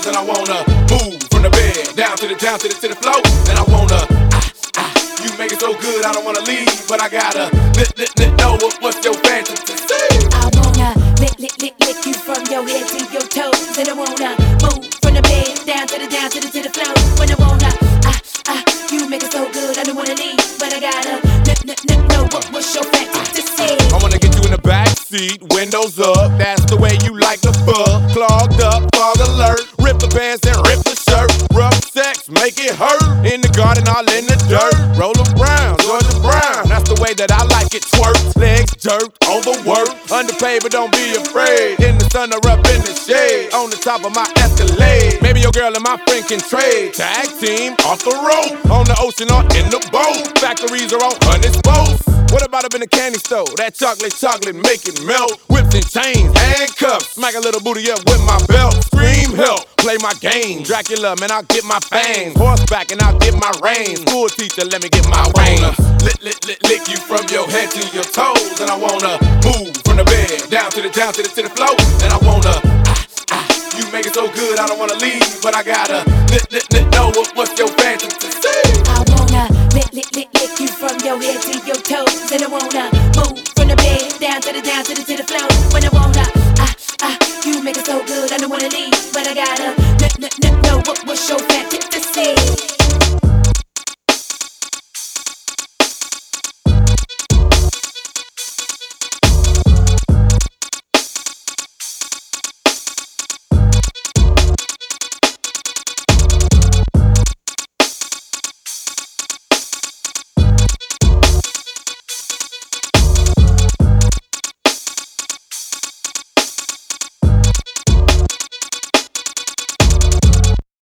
toes, and I wanna move from the bed down to the floor, and I wanna you make it so good I don't wanna leave, but I gotta know what's your fantasy. I wanna lick you from your head to your toes, and I wanna move from the bed down to the floor. When I wanna you make it so good I don't wanna leave, but I gotta know what's your fantasy. I wanna get you in the back seat, windows up, that's the way you like the fuck. Clogged up, fog alert, rip the pants and rip the shirt. Rough sex, make it hurt. In the garden, all in the dirt. Roll Brown, Georgia Brown, that's the way that I like it. Twerk, legs jerked, overworked, underpaid but don't be afraid. In the sun or up in the shade, on the top of my Escalade. Maybe your girl and my friend can trade. Tag team, off the rope, on the ocean or in the boat. Factories are on honest boats. What about up in the candy store? That chocolate make it melt. Whips and chains, handcuffs, smack a little booty up with my belt. Scream help, play my game. Dracula, man, I'll get my fangs. Horseback and I'll get my reins. School teacher, let me get my reins. Lick you from your head to your toes, and I wanna move from the bed down to the floor, and I wanna you make it so good I don't wanna leave, but I gotta know what's your fantasy. I wanna lick you from your head to your toes, and I wanna move from the bed down to the floor. When I wanna you make it so good I don't wanna leave, but I gotta know what's your fantasy.